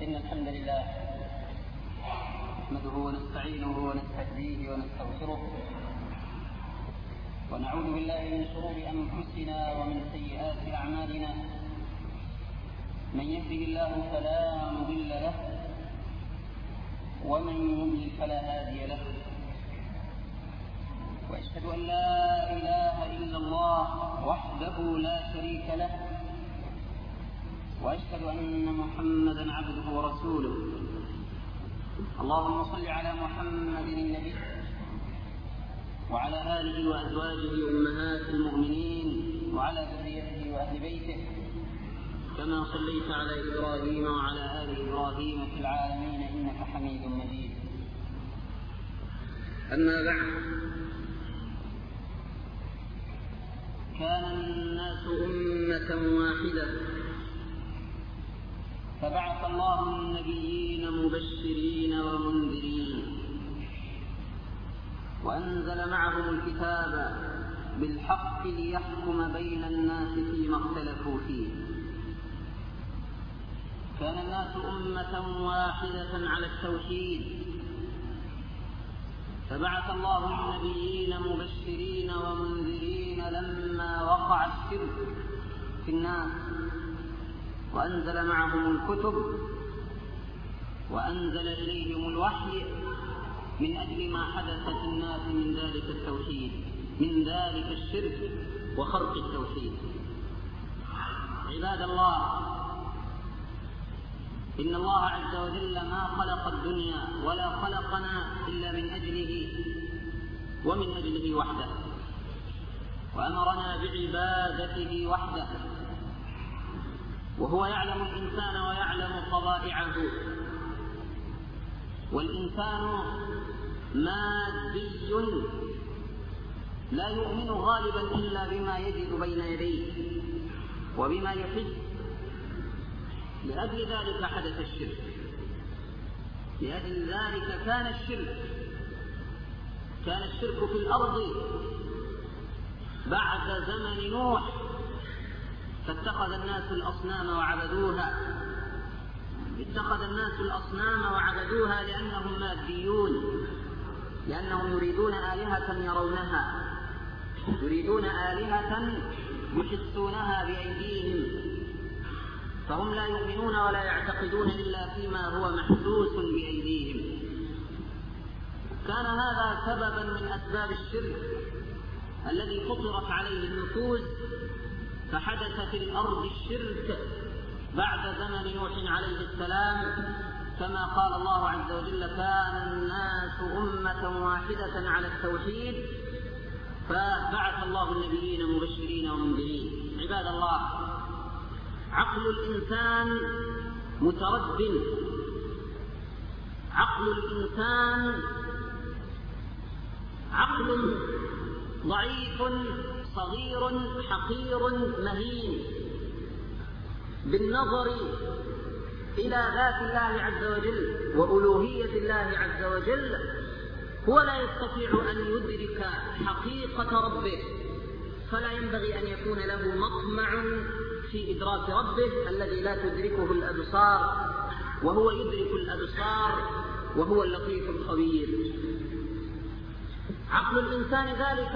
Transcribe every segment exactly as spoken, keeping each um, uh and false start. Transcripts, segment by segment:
إن الحمد لله نحمده ونستعينه ونستهديه ونستغفره ونعوذ بالله من شرور أنفسنا ومن سيئات أعمالنا. من يهده الله فلا مضل له ومن يضلل فلا هادي له، وأشهد أن لا إله إلا الله وحده لا شريك له، وأشهد أن محمدا عبده ورسوله. اللهم صل على محمد النبي وعلى آله وأزواجه أمهات المؤمنين وعلى ذريته وأهل بيته، كما صليت على إبراهيم وعلى آل إبراهيم في العالمين إنك حميد مجيد. أما بعد، كان الناس أمة واحدة فبعث الله النبيين مبشرين ومنذرين، وأنزل معهم الكتاب بالحق ليحكم بين الناس فيما اختلفوا فيه. كان الناس أمة واحدة على التوحيد، فبعث الله النبيين مبشرين ومنذرين لما وقع الشرك في الناس، وأنزل معهم الكتب وأنزل إليهم الوحي من أجل ما حدث في الناس من ذلك التوحيد، من ذلك الشرك وخرق التوحيد. عباد الله، إن الله عز وجل ما خلق الدنيا ولا خلقنا إلا من أجله ومن أجله وحده، وأمرنا بعبادته وحده، وهو يعلم الإنسان ويعلم طبائعه. والإنسان مادي لا يؤمن غالبا إلا بما يجد بين يديه وبما يحس. لأجل ذلك حدث الشرك، لأجل ذلك كان الشرك كان الشرك في الأرض بعد زمن نوح، فاتخذ الناس الأصنام وعبدوها اتخذ الناس الأصنام وعبدوها لأنهم ماديون، لأنهم يريدون آلهة يرونها، يريدون آلهة يحسونها بأيديهم، فهم لا يؤمنون ولا يعتقدون إلا فيما هو محسوس بأيديهم. كان هذا سببا من أسباب الشرك الذي فطرت عليه النفوس، فحدث في الأرض الشرك بعد زمن نوح عليه السلام، كما قال الله عز وجل: كان الناس أمة واحدة على التوحيد فبعث الله النبيين مبشرين ومنذرين. عباد الله، عقل الإنسان متردد، عقل الإنسان عقل ضعيف صغير حقير مهين بالنظر إلى ذات الله عز وجل وألوهية الله عز وجل. هو لا يستطيع أن يدرك حقيقة ربه، فلا ينبغي أن يكون له مطمع في إدراك ربه الذي لا تدركه الأبصار، وهو يدرك الأبصار وهو اللطيف الخبير. عقل الإنسان ذلك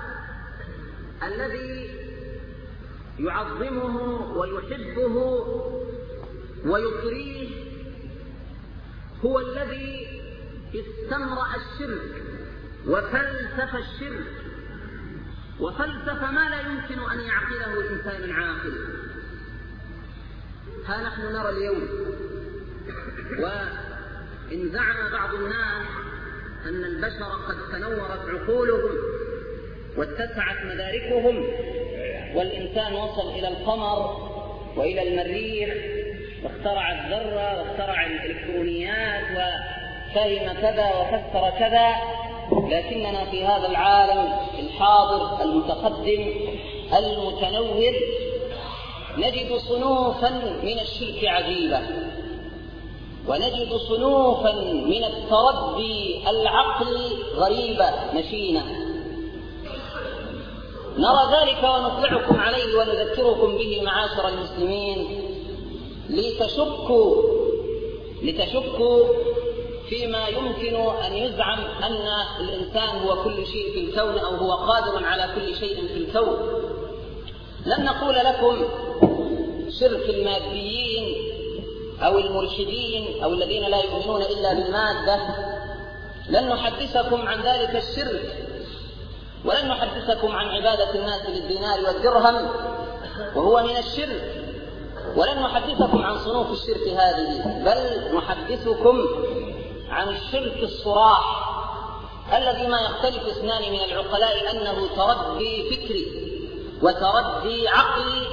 الذي يعظمه ويحبه ويطريه هو الذي استمرأ الشرك وفلسف الشرك، وفلسف ما لا يمكن أن يعقله إنسان عاقل. ها نحن نرى اليوم، وإن زعم بعض الناس أن البشر قد تنورت عقولهم واتسعت مداركهم، والإنسان وصل إلى القمر وإلى المريخ واخترع الذرة واخترع الإلكترونيات وفهم كذا وفسر كذا، لكننا في هذا العالم الحاضر المتقدم المتنور نجد صنوفا من الشرك عجيبة، ونجد صنوفا من التردي العقل غريبة مشينة. نرى ذلك ونطلعكم عليه ونذكركم به معاشر المسلمين، لتشكوا لتشكوا فيما يمكن أن يزعم أن الإنسان هو كل شيء في الكون أو هو قادر على كل شيء في الكون. لن نقول لكم شرك الماديين أو الملحدين أو الذين لا يؤمنون إلا بالمادة، لن نحدثكم عن ذلك الشرك، ولن نحدثكم عن عبادة الناس للدينار والدرهم وهو من الشرك، ولن نحدثكم عن صنوف الشرك هذه، بل نحدثكم عن الشرك الصراح الذي ما يختلف اثنان من العقلاء أنه تردي فكري وتردي عقلي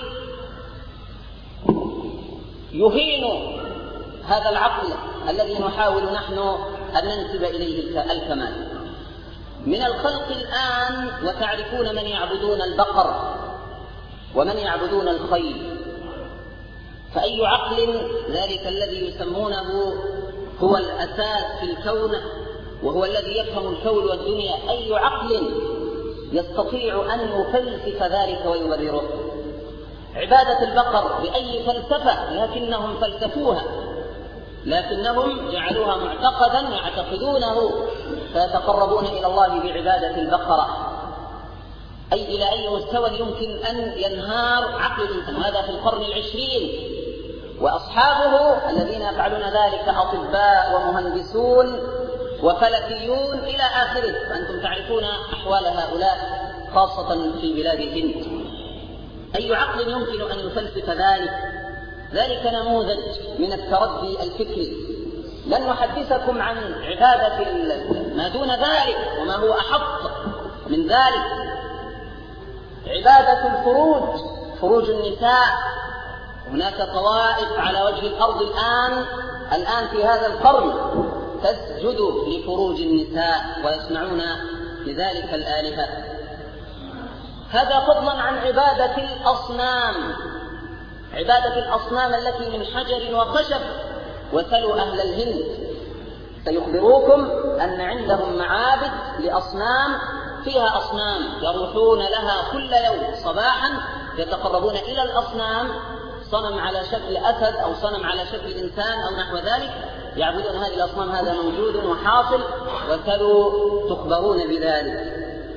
يهين هذا العقل الذي نحاول نحن أن ننسب إليه الكمال. من الخلق الآن وتعرفون من يعبدون البقر ومن يعبدون الخيل، فأي عقل ذلك الذي يسمونه هو الأساس في الكون وهو الذي يفهم الكون والدنيا، أي عقل يستطيع أن يفلسف ذلك ويبرره؟ عبادة البقر بأي فلسفة، لكنهم فلسفوها، لكنهم جعلوها معتقدا يعتقدونه فيتقربون إلى الله بعبادة البقرة. أي إلى أي مستوى يمكن أن ينهار عقل الإنسان؟ هذا في القرن العشرين، وأصحابه الذين يفعلون ذلك أطباء ومهندسون وفلكيون إلى آخره، فأنتم تعرفون أحوال هؤلاء خاصة في بلاد الهند. أي عقل يمكن أن يفلسف ذلك؟ ذلك نموذج من التردي الفكري. لن نحدثكم عن عبادة ما دون ذلك وما هو أحط من ذلك، عبادة الفروج، فروج النساء. هناك طوائف على وجه الأرض الآن الآن في هذا القرن تسجد لفروج النساء ويصنعون لذلك الآلهة. هذا فضلا عن عبادة الأصنام، عبادة الأصنام التي من حجر وخشب. وسلوا أهل الهند سيخبروكم أن عندهم معابد لأصنام، فيها أصنام يروحون لها كل يوم صباحا يتقربون إلى الأصنام، صنم على شكل أسد أو صنم على شكل إنسان أو نحو ذلك، يعبدون هذه الأصنام. هذا موجود وحاصل، وسلوا تخبرون بذلك.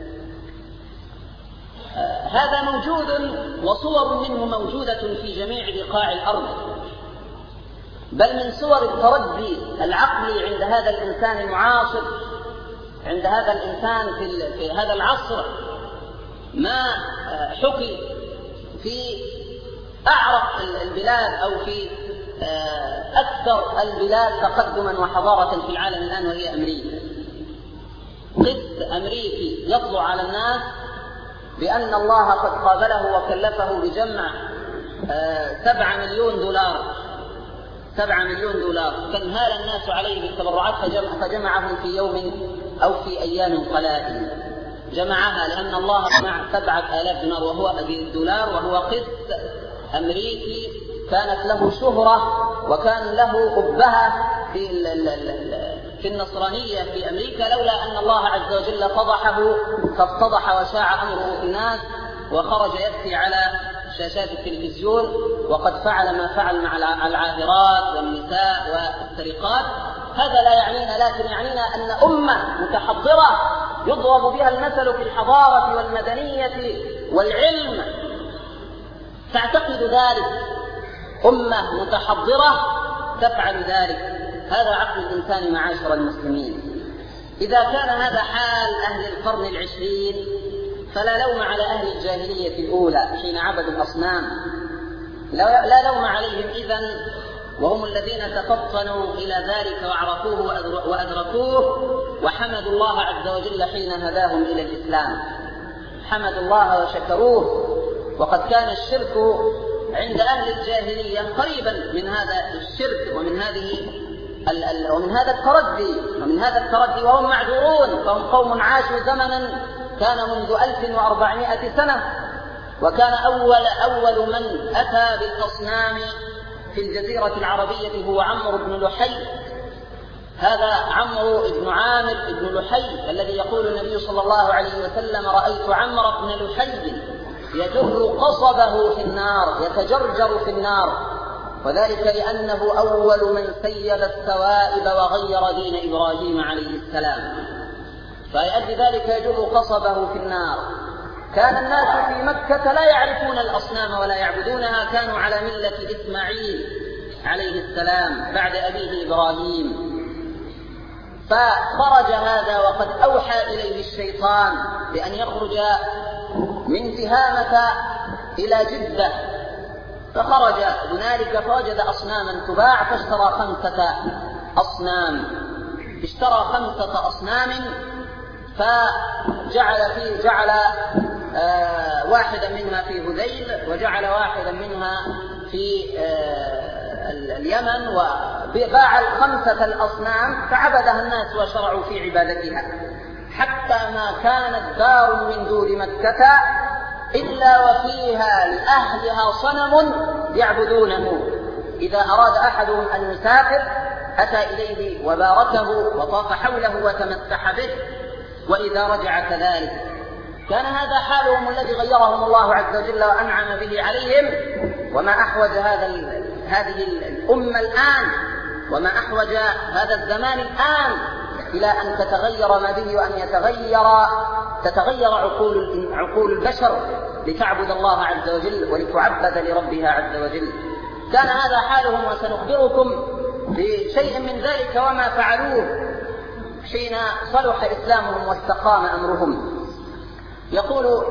آه هذا موجود وصور منه موجودة في جميع بقاع الأرض، بل من صور التردي العقلي عند هذا الإنسان المعاصر، عند هذا الإنسان في, في هذا العصر، ما آه حكي في أعرق البلاد أو في آه أكثر البلاد تقدما وحضارة في العالم الآن، وهي أمريكا. قس أمريكي يطلع على الناس بأن الله قد قابله وكلفه بجمع آه سبعة مليون دولار، سبعة مليون دولار، فانهال الناس عليه بالتبرعات فجمع فجمعهم في يوم أو في أيام قلائل. جمعها لأن الله جمع سبعة آلاف دينار وهو الدولار، وهو قس أمريكي كانت له شهرة وكان له أبهة في في النصرانية في أمريكا، لولا أن الله عز وجل فضحه فافتضح وشاع أمره في الناس وخرج يبكي على شاشات التلفزيون، وقد فعل ما فعل مع العاهرات والنساء والسرقات. هذا لا يعنينا، لكن يعنينا أن أمة متحضرة يضرب بها المثل في الحضارة والمدنية والعلم تعتقد ذلك، أمة متحضرة تفعل ذلك. هذا عقل الإنسان معاشر المسلمين. إذا كان هذا حال أهل القرن العشرين فلا لوم على أهل الجاهلية الأولى حين عبدوا الأصنام، لا لوم عليهم إذن، وهم الذين تفطنوا إلى ذلك وعرفوه وأدركوه وحمدوا الله عز وجل حين هداهم إلى الإسلام. حمدوا الله وشكروه. وقد كان الشرك عند أهل الجاهلية قريبا من هذا الشرك ومن هذه ومن هذا التردي ومن هذا التردي وهم معذورون، فهم قوم عاشوا زمنا كان منذ ألف وأربعمائة سنة، وكان أول أول من أتى بالأصنام في الجزيرة العربية هو عمرو بن لحي. هذا عمرو بن عامر بن لحي الذي يقول النبي صلى الله عليه وسلم: رأيت عمرو بن لحي يجر قصبه في النار، يتجرجر في النار. وذلك لأنه أول من سيب الثوائب وغير دين إبراهيم عليه السلام، فلأجل ذلك يجر قصبه في النار. كان الناس في مكة لا يعرفون الأصنام ولا يعبدونها، كانوا على ملة إسماعيل عليه السلام بعد أبيه إبراهيم. فخرج هذا وقد أوحى إليه الشيطان بأن يخرج من تهامة إلى جدة، فخرج هنالك فوجد أصناما تباع فاشترى خمسة أصنام اشترى خمسة أصنام فجعل فيه جعل آه واحدا منها في هذيل، وجعل واحدا منها في آه اليمن، وباع الخمسة الأصنام فعبدها الناس وشرعوا في عبادتها، حتى ما كانت دار من دور مكة إلا وفيها لأهلها صنم يعبدونه. إذا أراد أحدهم أن يسافر أتى إليه وباركه وطاف حوله وتمسح به، وإذا رجع كذلك. كان هذا حالهم الذي غيرهم الله عز وجل وأنعم به عليهم. وما أحوج هذا هذه الأمة الآن، وما أحوج هذا الزمان الآن إلى أن تتغير ما به، وأن يتغير تتغير عقول عقول البشر لتعبد الله عز وجل ولتعبد لربها عز وجل. كان هذا حالهم، وسنخبركم بشيء من ذلك وما فعلوه حين صلح إسلامهم واستقام أمرهم. يقول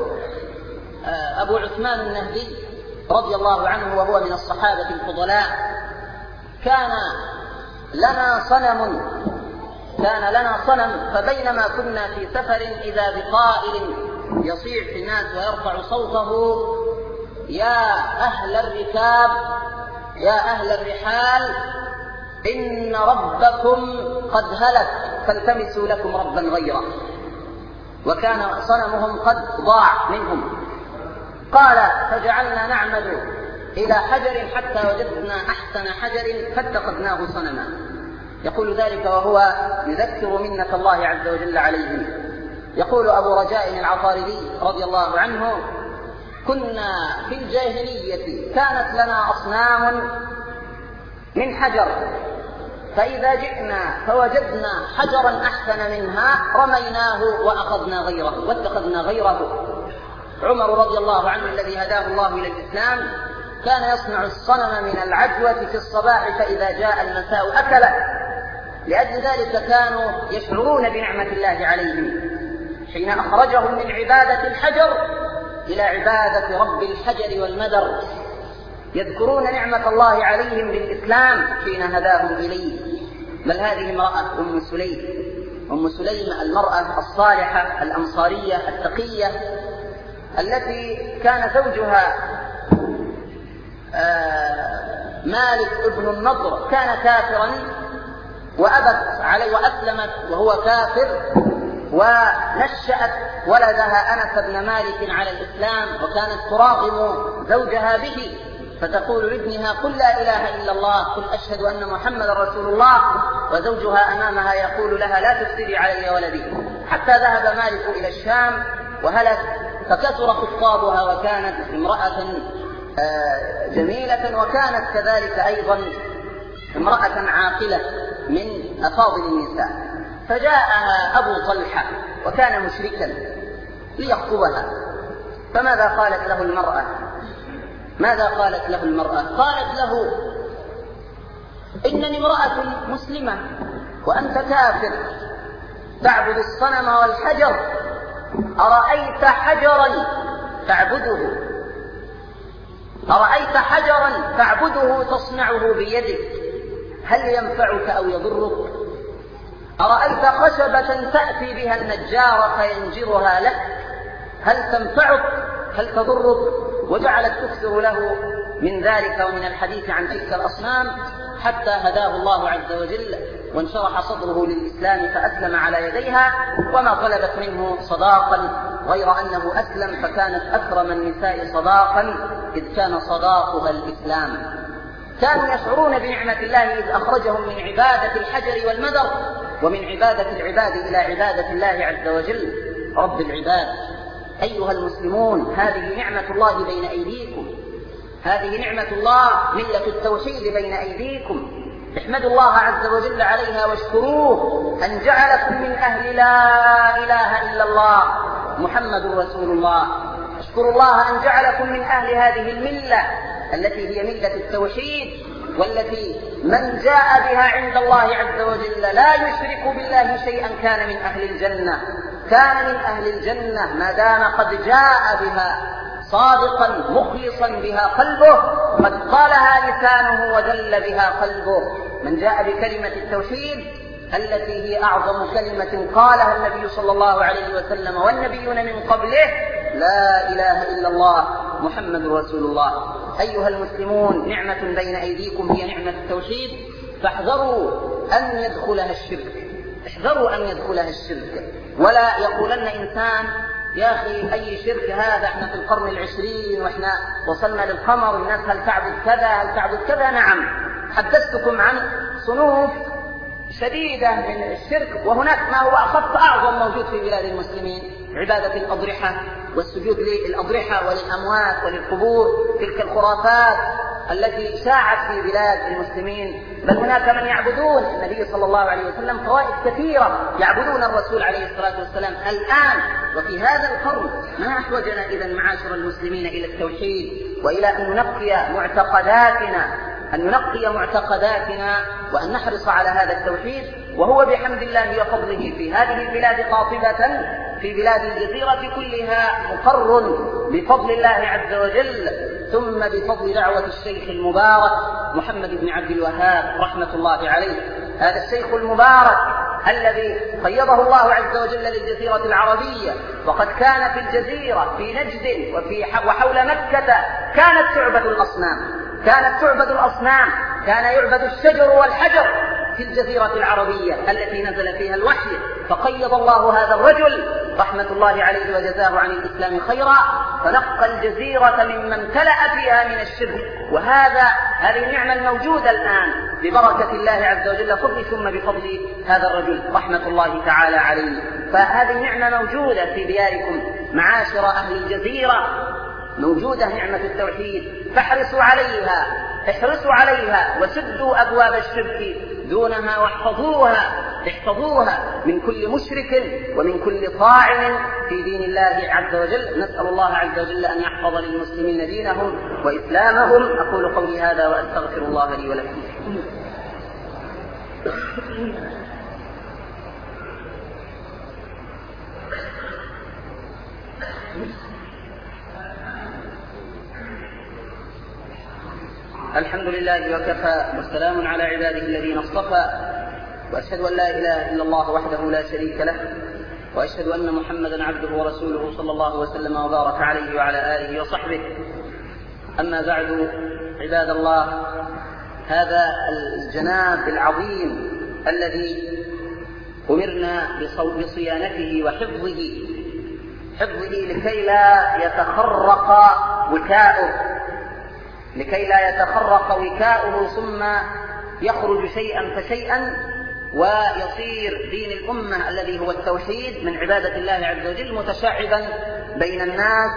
أبو عثمان النهدي رضي الله عنه وهو من الصحابة الفضلاء: كان لنا صنم كان لنا صنم فبينما كنا في سفر إذا بقائل يصيح في الناس ويرفع صوته: يا أهل الركاب يا أهل الرحال إن ربكم قد هلك فالتمسوا لكم ربا غيره. وكان صنمهم قد ضاع منهم. قال: فجعلنا نعمد إلى حجر حتى وجدنا أحسن حجر فاتخذناه صنما. يقول ذلك وهو يذكر منة الله عز وجل عليهم. يقول أبو رجاء العطاردي رضي الله عنه: كنا في الجاهلية كانت لنا أصنام من حجر، فإذا جئنا فوجدنا حجرا أحسن منها رميناه وأخذنا غيره واتخذنا غيره. عمر رضي الله عنه الذي هداه الله إلى الإسلام كان يصنع الصنم من العجوة في الصباح، فإذا جاء المساء أكله. لأجل ذلك كانوا يشعرون بنعمة الله عليهم حين أخرجهم من عبادة الحجر إلى عبادة رب الحجر والمدر، يذكرون نعمة الله عليهم بالإسلام حين هداهم إليه. بل هذه امرأة أم سليم أم سليم المرأة الصالحة الأنصارية التقية التي كان زوجها مالك ابن النضر كان كافرا، وأبت عليه وأسلمت وهو كافر، ونشأت ولدها أنس بن مالك على الإسلام، وكانت تراغم زوجها به، فتقول لابنها: قل لا إله إلا الله، قل أشهد أن محمد رسول الله، وزوجها أمامها يقول لها: لا تفسدي علي ولدي. حتى ذهب مالك إلى الشام وهلك، فكثر خطابها، وكانت امرأة جميلة، وكانت كذلك أيضا امرأة عاقلة من أفاضل النساء. فجاءها أبو طلحة وكان مشركا ليخطبها، فماذا قالت له المرأة؟ ماذا قالت له المرأة؟ قالت له: إنني امرأة مسلمة وأنت كافر تعبد الصنم والحجر، أرأيت حجرا تعبده أرأيت حجرا تعبده تصنعه بيدك، هل ينفعك أو يضرك؟ أرأيت خشبة تأتي بها النجار فينجرها لك، هل تنفعك هل تضرك؟ وجعلت تكثر له من ذلك ومن الحديث عن تلك الأصنام، حتى هداه الله عز وجل وانشرح صدره للإسلام فأسلم على يديها، وما طلبت منه صداقا غير أنه أسلم، فكانت أكرم النساء صداقا إذ كان صداقها الإسلام. كانوا يشعرون بنعمة الله إذ أخرجهم من عبادة الحجر والمدر ومن عبادة العباد إلى عبادة الله عز وجل رب العباد. أيها المسلمون، هذه نعمة الله بين أيديكم، هذه نعمة الله، ملة التوحيد بين أيديكم، احمدوا الله عز وجل عليها واشكروه أن جعلكم من أهل لا إله إلا الله محمد رسول الله. اشكروا الله أن جعلكم من أهل هذه الملة التي هي ملة التوحيد، والتي من جاء بها عند الله عز وجل لا يشرك بالله شيئا كان من أهل الجنة، كان من أهل الجنة ما دام قد جاء بها صادقا مخلصا بها قلبه، قد قالها لسانه ودل بها قلبه. من جاء بكلمة التوحيد التي هي أعظم كلمة قالها النبي صلى الله عليه وسلم والنبيون من قبله، لا إله إلا الله محمد رسول الله. أيها المسلمون، نعمة بين أيديكم هي نعمة التوحيد، فاحذروا أن يدخلها الشرك، احذروا أن يدخلها الشرك. ولا يقولن إنسان يا أخي أي شرك هذا، احنا في القرن العشرين واحنا وصلنا للقمر، الناس هل تعبد كذا هل تعبد كذا. نعم، حدثتكم عن صنوف شديدة من الشرك، وهناك ما هو أخف أعظم موجود في بلاد المسلمين، عبادة الأضرحة والسجود للأضرحة وللأموات وللقبور، تلك الخرافات التي شاعت في بلاد المسلمين. بل هناك من يعبدون النبي صلى الله عليه وسلم، طوائف كثيرة يعبدون الرسول عليه الصلاة والسلام الآن وفي هذا القرن. ما أحوجنا إذن معاشر المسلمين إلى التوحيد وإلى أن ننقي معتقداتنا أن ننقي معتقداتنا وأن نحرص على هذا التوحيد، وهو بحمد الله وفضله في هذه البلاد قاطبة، في بلاد الجزيرة كلها مقر بفضل الله عز وجل، ثم بفضل دعوة الشيخ المبارك محمد بن عبد الوهاب رحمة الله عليه. هذا الشيخ المبارك الذي قيضه الله عز وجل للجزيرة العربية، وقد كان في الجزيرة في نجد وفي وحول مكة كانت تعبد الأصنام، كانت تعبد الأصنام، كان يعبد الشجر والحجر في الجزيرة العربية التي نزل فيها الوحي. فقيض الله هذا الرجل رحمة الله عليه وجزاه عن الإسلام خيرا، فنقى الجزيرة مما امتلأ فيها من الشرك. وهذا هذه النعمة الموجودة الآن ببركة الله عز وجل فضل ثم بفضل هذا الرجل رحمة الله تعالى عليه. فهذه النعمة موجودة في دياركم معاشر أهل الجزيرة، موجودة نعمة التوحيد، فاحرصوا عليها، احرصوا عليها وسدوا أبواب الشرك دونها، واحفظوها احفظوها من كل مشرك ومن كل طاعن في دين الله عز وجل. نسأل الله عز وجل أن يحفظ للمسلمين دينهم وإسلامهم. أقول قولي هذا وأستغفر الله لي ولكم. الحمد لله وكفى، والسلام على عباده الذين اصطفى، وأشهد أن لا إله إلا الله وحده لا شريك له، وأشهد أن محمدا عبده ورسوله صلى الله وسلم وبارك عليه وعلى آله وصحبه. أما بعد، عباد الله، هذا الجناب العظيم الذي أمرنا بصيانته وحفظه حفظه لكي لا يتخرق وكاؤه لكي لا يتخرق وكاؤه ثم يخرج شيئا فشيئا، ويصير دين الأمة الذي هو التوحيد من عبادة الله عز وجل متشعبا بين الناس،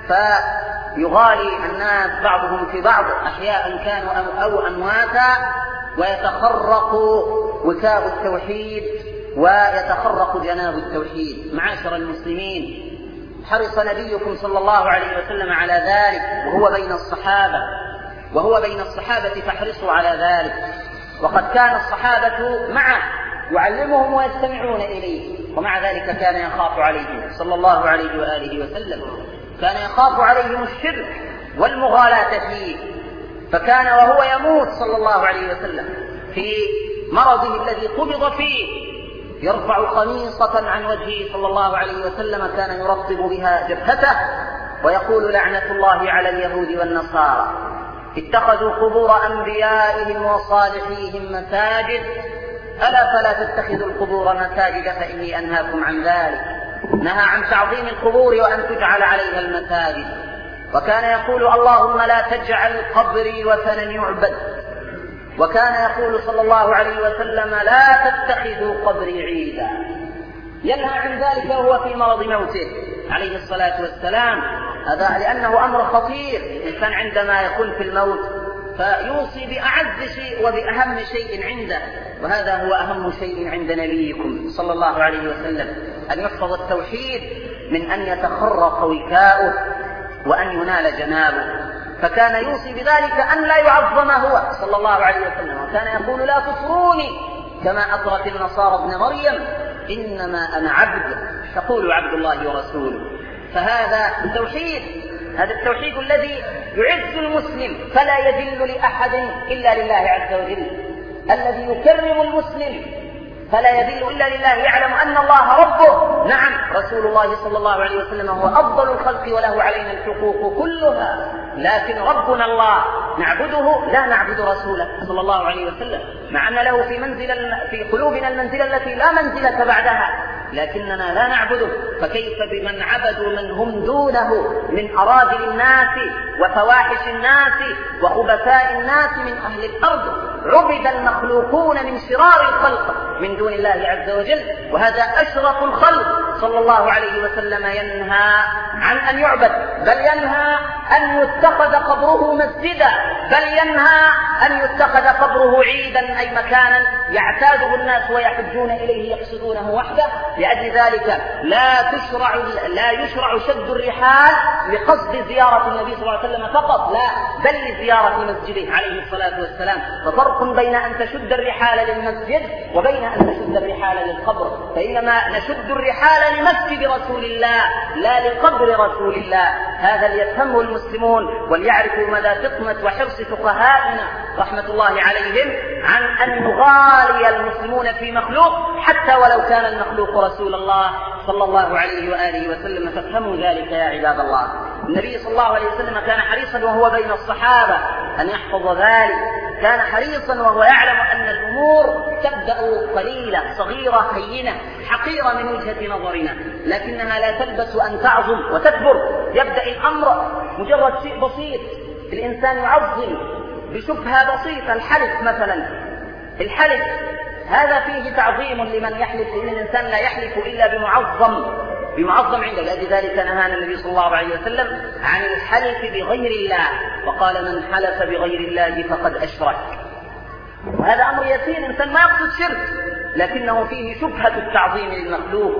فيغالي الناس بعضهم في بعض أحياء كانوا أو أمواتا، ويتخرق وكاء التوحيد ويتخرق جناب التوحيد. معاشر المسلمين، حرص نبيكم صلى الله عليه وسلم على ذلك وهو بين الصحابة وهو بين الصحابة فاحرصوا على ذلك. وقد كان الصحابة معه يعلمهم ويستمعون إليه، ومع ذلك كان يخاف عليهم صلى الله عليه وآله وسلم، كان يخاف عليهم الشرك والمغالاة فيه. فكان وهو يموت صلى الله عليه وسلم في مرضه الذي قبض فيه يرفع قميصة عن وجهه صلى الله عليه وسلم، كان يرطب بها جبهته ويقول: لعنة الله على اليهود والنصارى، اتخذوا قبور أنبيائهم وصالحيهم مساجد، ألا فلا تتخذوا القبور مساجد فإني أنهاكم عن ذلك. نهى عن تعظيم القبور وأن تجعل عليها المساجد. وكان يقول: اللهم لا تجعل قبري وثنا يعبد. وكان يقول صلى الله عليه وسلم: لا تتخذوا قبري عيدا. ينهى عن ذلك وهو في مرض موته عليه الصلاة والسلام. هذا لأنه أمر خطير. الإنسان عندما يكون في الموت فيوصي بأعز شيء وبأهم شيء عنده، وهذا هو أهم شيء عند نبيكم صلى الله عليه وسلم، أن يحفظ التوحيد من أن يتخرق وكاؤه وأن ينال جنابه. فكان يوصي بذلك أن لا يعظم هو صلى الله عليه وسلم، وكان يقول لا تطروني كما أطرت النصارى ابن مريم، إنما أنا عبد، تقول عبد الله ورسوله. فهذا التوحيد، هذا التوحيد الذي يعز المسلم فلا يذل لأحد إلا لله عز وجل، الذي يكرم المسلم فلا يذل إلا لله، يعلم أن الله ربه. نعم، رسول الله صلى الله عليه وسلم هو أفضل الخلق وله علينا الحقوق كلها، لكن ربنا الله نعبده لا نعبد رسوله صلى الله عليه وسلم، مع أن له في منزل في قلوبنا المنزلة التي لا منزلة بعدها، لكننا لا نعبده. فكيف بمن عبدوا من هم دونه من أراذل الناس وفواحش الناس وخبثاء الناس من أهل الأرض؟ عبد المخلوقون من شرار الخلق من دون الله عز وجل، وهذا أشرف الخلق صلى الله عليه وسلم ينهى عن أن يعبد، بل ينهى أن يتخذ قبره مسجدا، بل ينهى أن يتخذ قبره عيدا، أي مكانا يعتاده الناس ويحجون إليه يقصدونه وحده. لأجل ذلك لا تشرع لا يشرع شد الرحال لقصد زيارة النبي صلى الله عليه وسلم فقط، لا، بل لزيارة مسجده عليه الصلاة والسلام. ففرق بين أن تشد الرحال للمسجد وبين أن تشد الرحال للقبر، فإنما نشد الرحال لمسجد رسول الله لا لقبر رسول الله. هذا ليفهمه المسلمون وليعرفوا مدى فطنة وحرص فقهائنا رحمة الله عليهم عن أن يغالي المسلمون في مخلوق حتى ولو كان المخلوق رسول الله صلى الله عليه وآله وسلم. فافهموا ذلك يا عباد الله. النبي صلى الله عليه وسلم كان حريصا وهو بين الصحابة أن يحفظ ذلك، كان حريصا وهو يعلم أن الأمور تبدأ قليلة صغيرة هينة حقيرة من وجهة نظرنا، لكنها لا تلبس أن تعظم وتكبر. يبدأ الأمر مجرد شيء بسيط، الإنسان يعظم بشبهة بسيطة، الحلف مثلا، الحلف هذا فيه تعظيم لمن يحلف، إن الإنسان لا يحلف إلا بمعظم بمعظم عنده. لذلك نهانا النبي صلى الله عليه وسلم عن الحلف بغير الله، وقال من حلف بغير الله فقد أشرك. وهذا أمر يسير، الإنسان ما يقصد شرك، لكنه فيه شبهة التعظيم للمخلوق.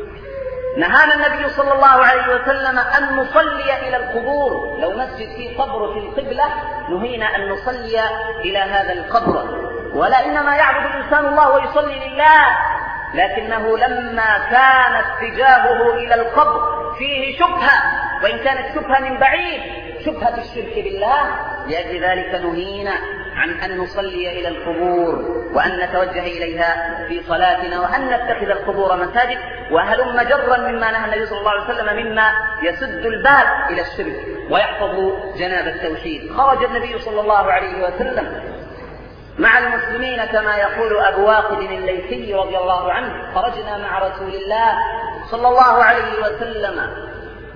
نهانا النبي صلى الله عليه وسلم أن نصلي إلى القبور، لو مسجد فيه قبر في القبلة نهينا أن نصلي إلى هذا القبر، ولا إنما يعبد الإنسان الله ويصلي لله، لكنه لما كان اتجاهه إلى القبر فيه شبهة، وإن كانت شبهة من بعيد، شبهة الشرك بالله، لأجل ذلك نهينا عن أن نصلي إلى القبور وأن نتوجه إليها في صلاتنا وأن نتخذ القبور مساجد، وهلم جرا مما نهى النبي صلى الله عليه وسلم مما يسد الباب إلى الشرك ويحفظ جناب التوحيد. خرج النبي صلى الله عليه وسلم مع المسلمين كما يقول أبو واقد الليثي رضي الله عنه: خرجنا مع رسول الله صلى الله عليه وسلم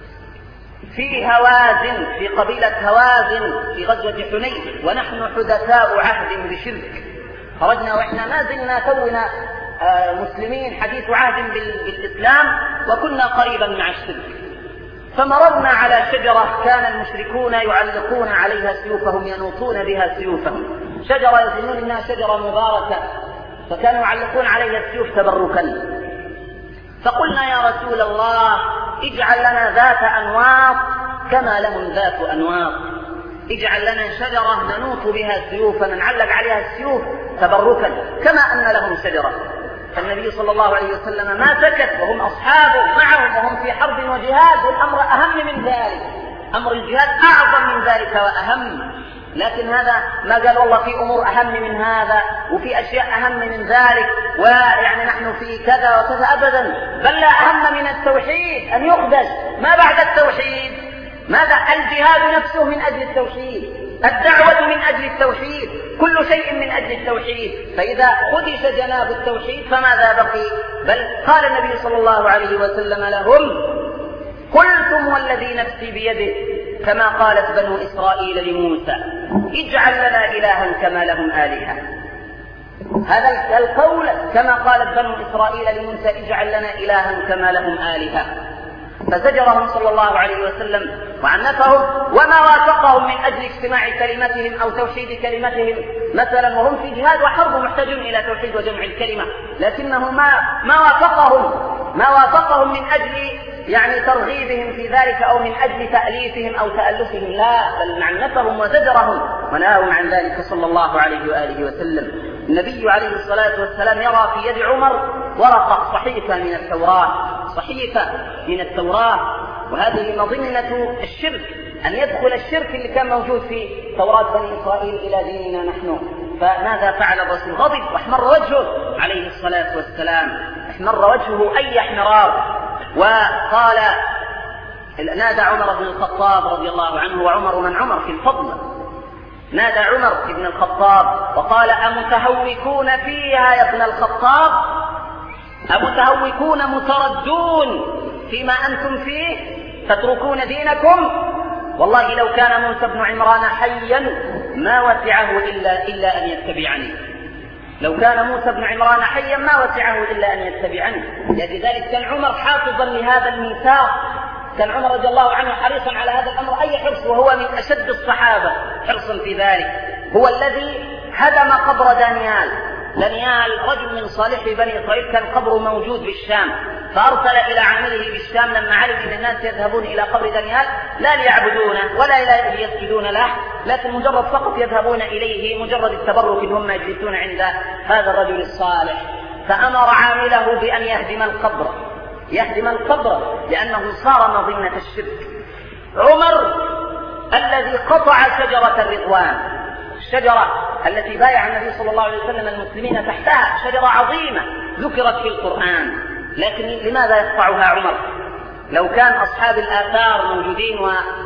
في هوازن، في قبيلة هوازن في غزوة حنين، ونحن حدثاء عهد بشرك. خرجنا وإحنا ما زلنا تونا مسلمين حديث عهد بالإسلام، وكنا قريبا مع الشرك. فمررنا على شجرة كان المشركون يعلقون عليها سيوفهم، ينوطون بها سيوفهم، شجرة يظنون إنها شجرة مباركة، فكانوا يعلقون عليها السيوف تبركا. فقلنا يا رسول الله اجعل لنا ذات أنواط كما لهم ذات أنواط، اجعل لنا شجرة ننوط بها سيوفنا، نعلق عليها السيوف تبركا كما أن لهم شجرة. فالنبي صلى الله عليه وسلم ما سكت، وهم أصحابه معهم وهم في حرب وجهاد، والأمر أهم من ذلك، أمر الجهاد أعظم من ذلك وأهم. لكن هذا ما قال والله في أمور أهم من هذا وفي أشياء أهم من ذلك، ويعني نحن في كذا وكذا، أبدا، بل لا أهم من التوحيد أن يقدس. ما بعد التوحيد؟ ماذا؟ الجهاد نفسه من أجل التوحيد، الدعوة من أجل التوحيد، كل شيء من أجل التوحيد. فإذا خدش جناب التوحيد فماذا بقي؟ بل قال النبي صلى الله عليه وسلم لهم: قلتم والذي نفسي بيده، كما قالت بنو إسرائيل لموسى: اجعل لنا إلها كما لهم آلهة. هذا القول كما قالت بنو إسرائيل لموسى: اجعل لنا إلها كما لهم آلهة. فزجرهم صلى الله عليه وسلم وعنفهم، وما وافقهم من أجل اجتماع كلمتهم أو توحيد كلمتهم مثلا وهم في جهاد وحرب محتاجون إلى توحيد وجمع الكلمة، لكنه ما ما وافقهم ما وافقهم من أجل يعني ترغيبهم في ذلك أو من أجل تأليفهم أو تألفهم، لا، بل عنفهم وزجرهم ونهاهم عن ذلك صلى الله عليه وآله وسلم. النبي عليه الصلاة والسلام يرى في يد عمر ورقة صحيفة من التوراة صحيفة من التوراة وهذه مظنة الشرك، أن يدخل الشرك اللي كان موجود في توراة بني إسرائيل إلى ديننا نحن. فماذا فعل الرسول؟ غضب واحمر وجهه عليه الصلاة والسلام، احمر وجهه أي احمرار، وقال نادى عمر بن الخطاب رضي الله عنه، وعمر من عمر في الفضل، نادى عمر بن الخطاب وقال أمتهوكون فيها يا ابن الخطاب؟ أمتهوكون متردون فيما أنتم فيه تتركون دينكم؟ والله لو كان موسى بن عمران حيا ما وسعه إلا, إلا أن يتبعني، لو كان موسى بن عمران حيا ما وسعه إلا أن يتبعني. لذلك كان عمر حافظا لهذا الميثاق، كان عمر رضي الله عنه حريصا على هذا الأمر أي حرص، وهو من أشد الصحابة حرصا في ذلك. هو الذي هدم قبر دانيال. دانيال رجل من صالح بني إسرائيل كان قبره موجود بالشام، فأرسل إلى عامله بالشام لما علم أن الناس يذهبون إلى قبر دانيال لا ليعبدونه ولا ليسجدون له، لكن مجرد فقط يذهبون إليه مجرد التبرك إن هم يجلسون عند هذا الرجل الصالح. فأمر عامله بأن يهدم القبر يهدم القبر لأنه صار مظنة الشرك. عمر الذي قطع شجرة الرضوان، الشجرة التي بايع النبي صلى الله عليه وسلم المسلمين تحتها، شجرة عظيمة ذكرت في القرآن، لكن لماذا يقطعها عمر؟ لو كان أصحاب الآثار موجودين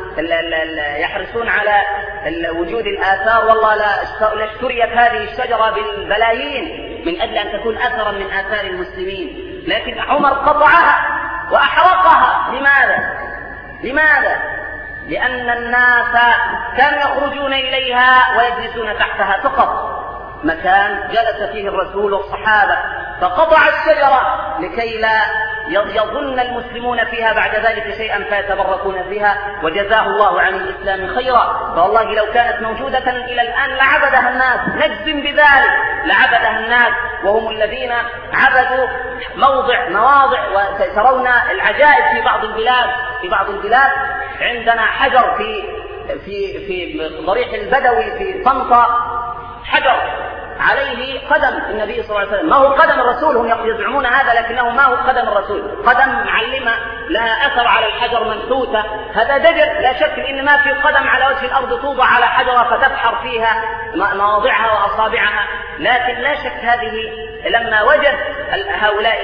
ويحرصون على وجود الآثار والله لاشتريت هذه الشجرة بالبلايين من أجل أن تكون أثرا من آثار المسلمين، لكن عمر قطعها وأحرقها. لماذا؟ لماذا؟ لأن الناس كانوا يخرجون إليها ويجلسون تحتها فقط، مكان جلس فيه الرسول والصحابة، فقطع الشجرة لكي لا يظن المسلمون فيها بعد ذلك شيئا فيتبركون فيها، وجزاه الله عن الإسلام خيرا. فوالله لو كانت موجودة إلى الآن لعبدها الناس، نجزم بذلك، لعبدها الناس، وهم الذين عبدوا موضع مواضع. وترون العجائب في بعض البلاد في بعض البلاد عندنا حجر في في في ضريح البدوي في طنطا، حجر عليه قدم النبي صلى الله عليه وسلم، ما هو قدم الرسول، هم يزعمون هذا لكنه ما هو قدم الرسول، قدم معلمة لها أثر على الحجر منحوتة، هذا دجل لا شك، إن ما في قدم على وجه الأرض توضع على حجرة فتبحر فيها مواضعها وأصابعها. لكن لا شك هذه لما وجد هؤلاء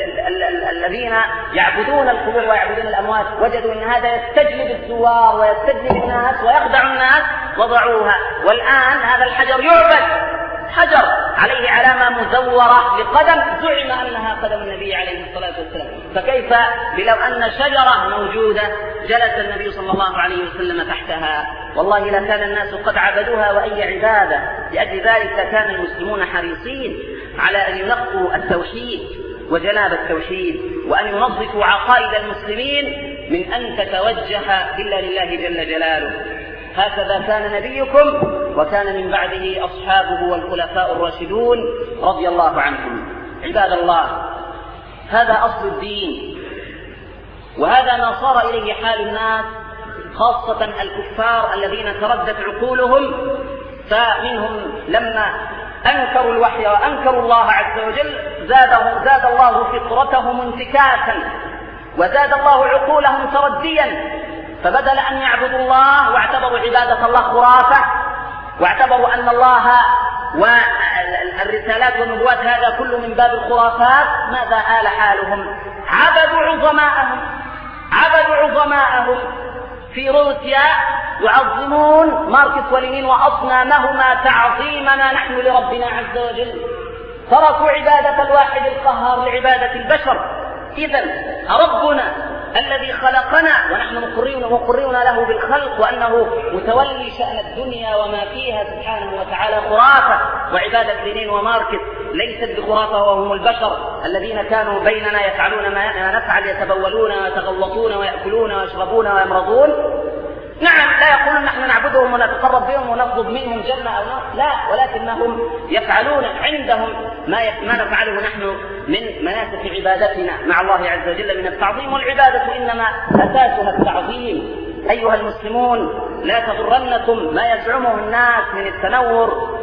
الذين يعبدون القبور ويعبدون الأموات وجدوا أن هذا يستجلب الزوار ويستجلب الناس ويخدع الناس وضعوها، والآن هذا الحجر يعبد، حجر عليه علامة مزورة لقدم زعم أنها قدم النبي عليه الصلاة والسلام، فكيف بلو أن شجرة موجودة جلس النبي صلى الله عليه وسلم تحتها؟ والله لكان الناس قد عبدوها، وأي عبادة. لأجل ذلك كان المسلمون حريصين على أن ينقوا التوحيد وجناب التوحيد، وأن ينظفوا عقائد المسلمين من أن تتوجه إلا لله جل جلاله. هكذا كان نبيكم، وكان من بعده أصحابه والخلفاء الراشدون رضي الله عنهم. عباد الله، هذا أصل الدين، وهذا ما صار إليه حال الناس، خاصة الكفار الذين تردت عقولهم، فمنهم لما أنكروا الوحي وأنكروا الله عز وجل زاده زاد الله فطرتهم انتكاسا، وزاد الله عقولهم ترديا، فبدل أن يعبدوا الله واعتبروا عبادة الله خرافة، واعتبروا أن الله والرسالات والنبوات هذا كله من باب الخرافات، ماذا آل حالهم؟ عبدوا عظماءهم عبدوا عظماءهم في روسيا، يعظمون ماركس ولينين وأصنامهما تعظيمنا نحن لربنا عز وجل، تركوا عبادة الواحد القهار لعبادة البشر. إذن ربنا الذي خلقنا ونحن مقرون مقرون له بالخلق وأنه متولي شأن الدنيا وما فيها سبحانه وتعالى خرافة وعبادة لينين وماركس، ليست بخرافة وهم البشر الذين كانوا بيننا يفعلون ما نفعل، يتبولون ويتغوطون ويأكلون ويشربون ويمرضون. نعم لا يقولون نحن نعبدهم ونتقرب بهم ونطلب منهم جنة أو نار، لا، ولكنهم يفعلون عندهم ما ما نفعله نحن من مناسك عبادتنا مع الله عز وجل من التعظيم، والعبادة إنما أساسها التعظيم. أيها المسلمون لا تغرنكم ما يزعمه الناس من التنور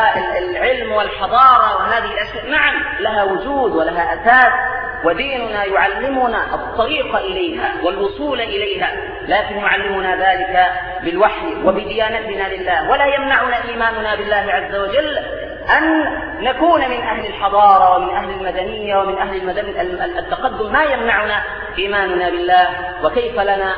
والعلم والحضارة وهذه الأشياء، نعم لها وجود ولها أساس، وديننا يعلمنا الطريق إليها والوصول إليها، لكن يعلمنا ذلك بالوحي وبديانتنا لله، ولا يمنعنا إيماننا بالله عز وجل أن نكون من أهل الحضارة ومن أهل المدنية ومن أهل المدن التقدم، ما يمنعنا إيماننا بالله. وكيف لنا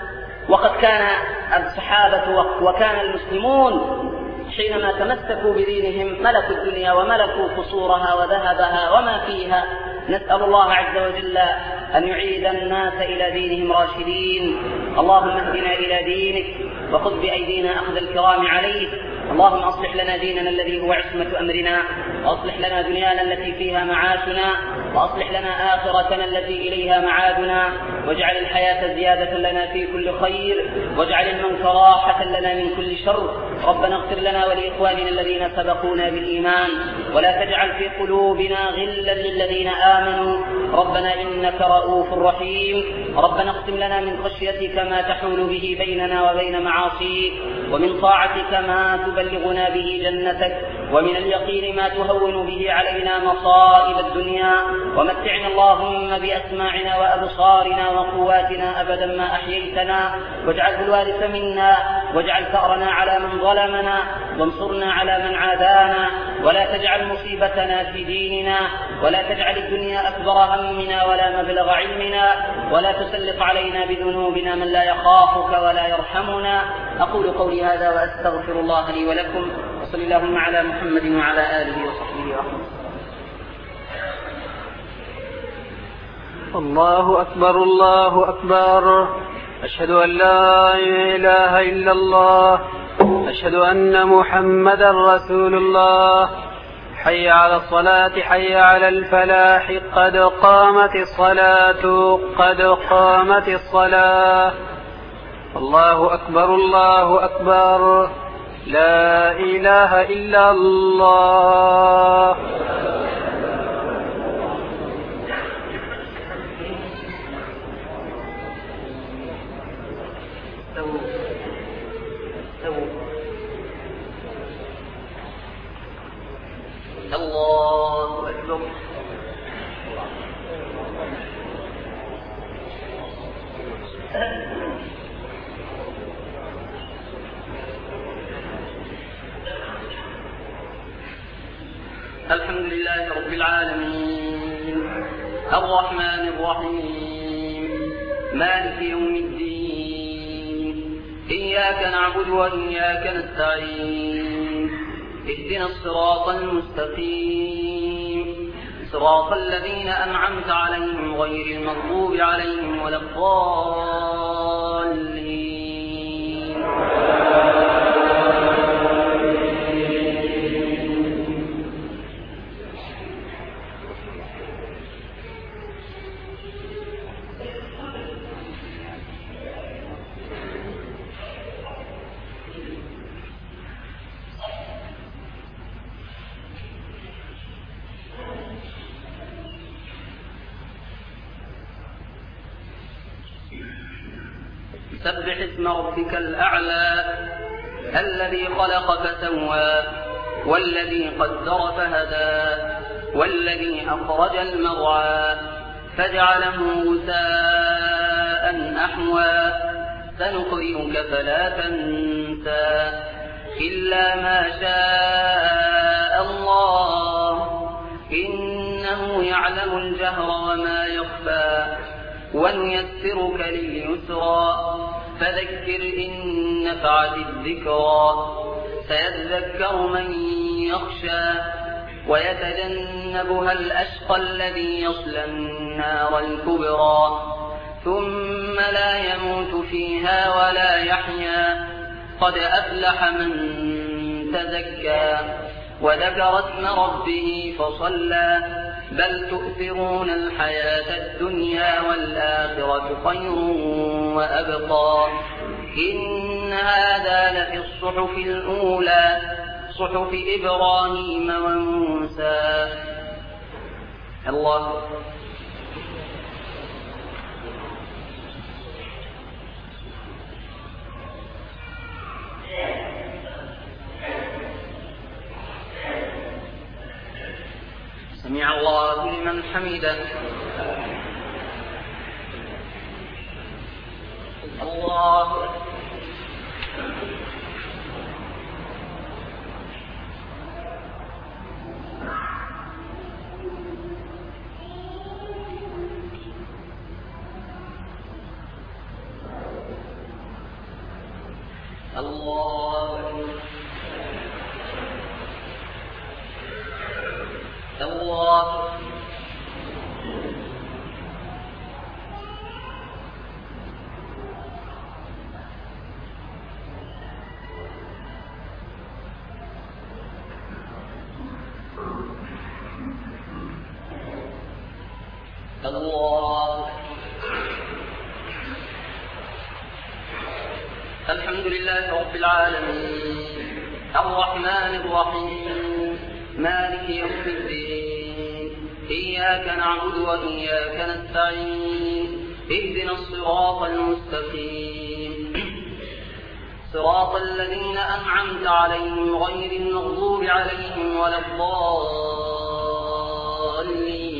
وقد كان الصحابة وكان المسلمون حينما تمسكوا بدينهم ملكوا الدنيا وملكوا قصورها وذهبها وما فيها. نسأل الله عز وجل أن يعيد الناس إلى دينهم راشدين. اللهم اهدنا إلى دينك وخذ بأيدينا أخذ الكرام عليك. اللهم أصلح لنا ديننا الذي هو عصمة أمرنا، وأصلح لنا دنيانا التي فيها معاشنا، وأصلح لنا آخرتنا التي إليها معادنا، واجعل الحياة زيادة لنا في كل خير، واجعل الموت راحة لنا من كل شر. ربنا اغفر لنا ولإخواننا الذين سبقونا بالإيمان، ولا تجعل في قلوبنا غلا للذين آمنوا، ربنا إنك رؤوف رحيم. ربنا اقسم لنا من خشيتك ما تحول به بيننا وبين معاصيك، ومن طاعتك ما تبلغنا به جنتك، ومن اليقين ما تهون به علينا مصائب الدنيا، ومتعنا اللهم بأسماعنا وأبصارنا وقواتنا أبدا ما أحييتنا، واجعله الوارث منا، واجعل ثأرنا على من ظلمنا، وانصرنا على من عادانا، ولا تجعل مصيبتنا في ديننا، ولا تجعل الدنيا أكبر همنا ولا مبلغ علمنا، ولا تسلط علينا بذنوبنا من لا يخافك ولا يرحمنا. أقول قولي هذا وأستغفر الله لي ولكم، وصل اللهم على محمد وعلى آله وصحبه وسلم. الله أكبر الله أكبر، أشهد أن لا إله إلا الله، أشهد أن محمدا رسول الله. حي على الصلاة حي على الفلاح، قد قامت الصلاة قد قامت الصلاة. الله أكبر الله أكبر، لا إله إلا الله. الله أكبر. الحمد لله رب العالمين، الرحمن الرحيم، مالك يوم الدين، إياك نعبد وإياك نستعين، اهدنا الصراط المستقيم، صراط الذين أنعمت عليهم غير المغضوب عليهم ولا الضالين. سبح اسم ربك الأعلى، الذي خلق فسوى، والذي قدر فهدى، والذي أخرج المرعى فجعله غثاء أحوى. سنقرئك فلا تنسى إلا ما شاء الله، إنه يعلم الجهر وما يخفى، ونيسرك لليسرى، فذكر إن نفعت الذكرى. سيذكر من يخشى، ويتجنبها الأشقى الذي يصلى النار الكبرى، ثم لا يموت فيها ولا يحيا. قد أفلح من تزكى، وذكر اسم ربه فصلى بل تؤثرون الحياة الدنيا والآخرة خير وأبقى إن هذا لفي الصحف الأولى صحف إبراهيم وموسى. الله سمع الله لمن حمده. الله الله الله الله. الحمد لله رب العالمين الرحمن الرحيم مالك يوم الدين إياك نعبد وإياك نستعين اهدنا الصراط المستقيم صراط الذين أنعمت عليهم غير المغضوب عليهم ولا الضالين.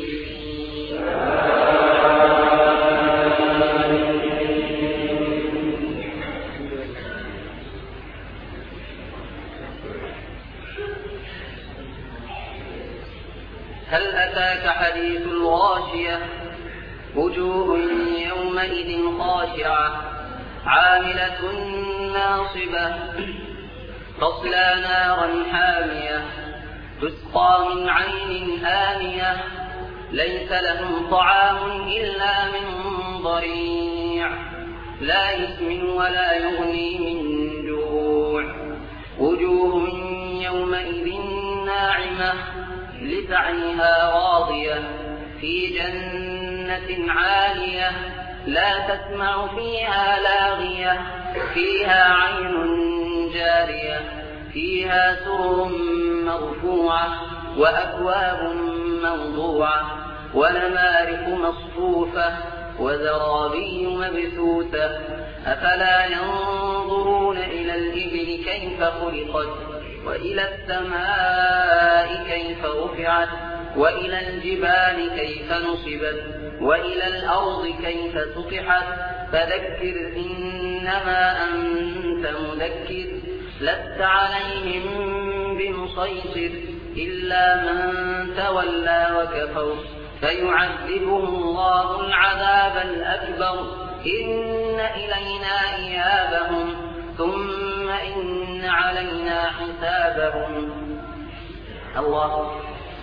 هل أتاك حديث الغاشية وجوه يومئذ خاشعة عاملة ناصبة تصلى نارا حامية تسقى من عين آنية ليس لهم طعام إلا من ضريع لا يسمن ولا يغني من جوع وجوه يومئذ ناعمة لسعيها راضية في جنة عالية لا تسمع فيها لاغية فيها عين جارية فيها سرر مرفوعة وأكواب موضوعة ونمارق مصفوفة وزرابي مبثوثة أفلا ينظرون إلى الإبل كيف خلقت وإلى السماء كيف رفعت وإلى الجبال كيف نصبت وإلى الأرض كيف سطحت فذكر إنما أنت مذكر لست عليهم بمسيطر إلا من تولى وكفر فيعذبه الله العذاب الأكبر إن إلينا إيابهم ثم إن علينا حسابهم. الله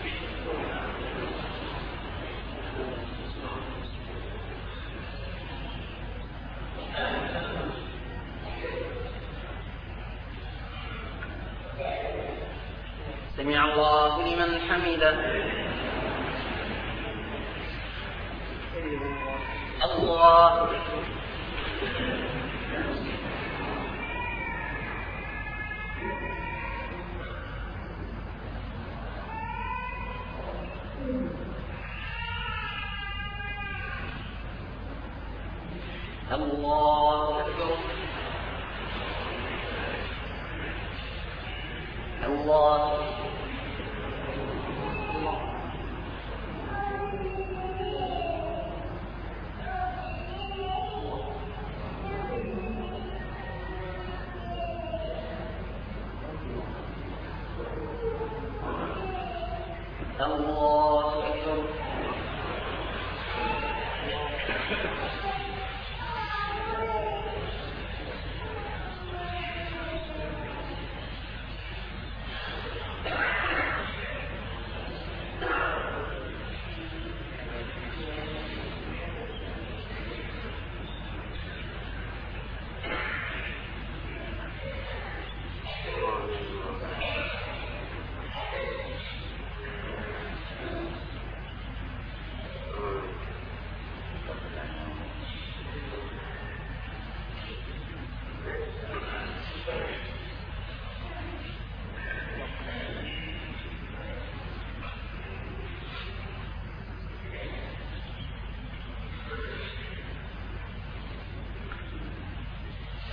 سمع الله لمن حمده. الله الله أكبر. الله الله أكبر.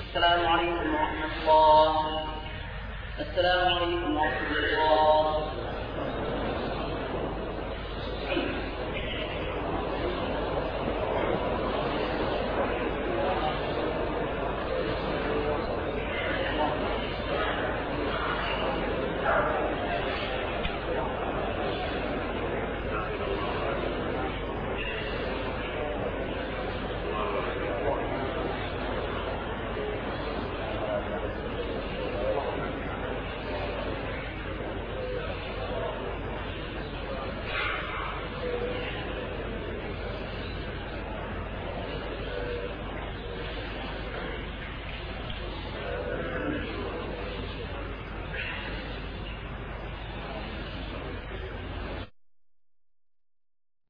السلام عليكم ورحمة الله. السلام عليكم ورحمة الله.